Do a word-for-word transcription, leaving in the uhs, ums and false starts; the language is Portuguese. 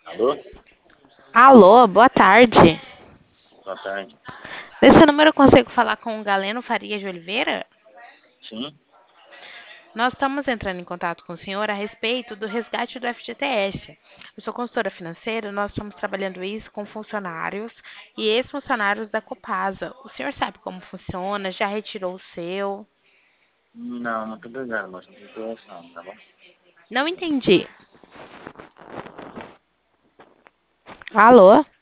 Alô? Alô, boa tarde. Boa tarde. Nesse número eu consigo falar com o Galeno Faria de Oliveira? Sim? Nós estamos entrando em contato com o senhor a respeito do resgate do F G T S. Eu sou consultora financeira, nós estamos trabalhando isso com funcionários e ex-funcionários da Copasa. O senhor sabe como funciona? Já retirou o seu? Não, muito obrigado, mas não tem interesse, tá bom? Não entendi. Alô?